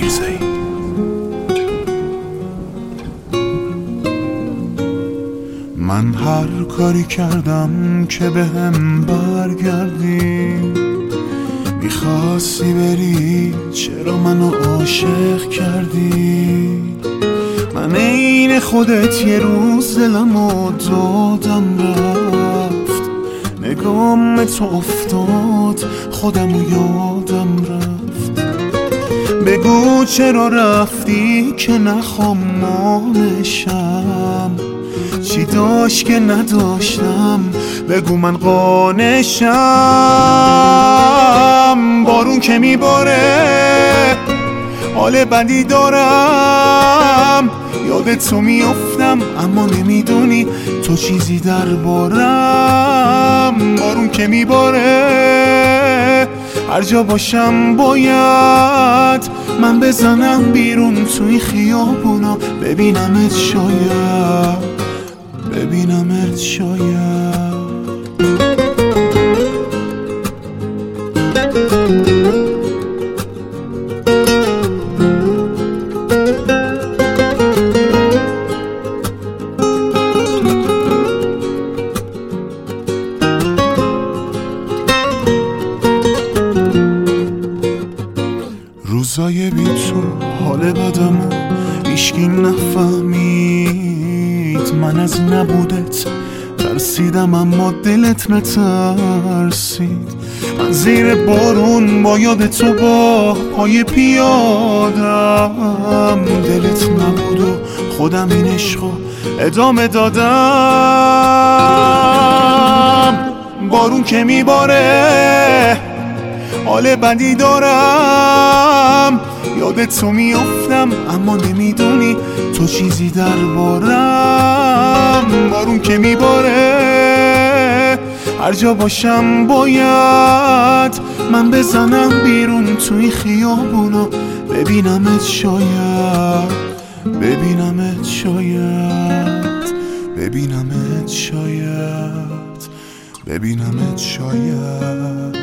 من هر کاری کردم که بهم برگردی، میخواستی بری چرا منو عاشق کردی؟ من عین خودت یه روز دلمو دادم رفت، نگام تو افتاد خودمو یادم رفت. بگو چرا رفتی که نخوام مانشم، چی داشت که نداشتم بگو من قانشم. بارون که میباره حال بدی دارم، یاد تو میافتم اما نمیدونی تو چیزی دربارم. بارون که میباره هر جا باشم باید من بزنم بیرون توی خیابونا، ببینمت شاید، ببینمت شاید. روزای بی تو حال بدمو هیچکی نفهمید، من از نبودت ترسیدم اما دلت نترسید. من زیر بارون با یاد تو با پای پیادم، دلت نبود و خودم این عشقو ادامه دادم. بارون که میباره حال بدی دارم، یاد تو میافتم اما نمیدونی تو چیزی دربارم. بارون که میباره هر جا باشم باید من بزنم بیرون توی خیابونا، ببینمت شاید، ببینمت شاید، ببینمت شاید، ببینمت شاید.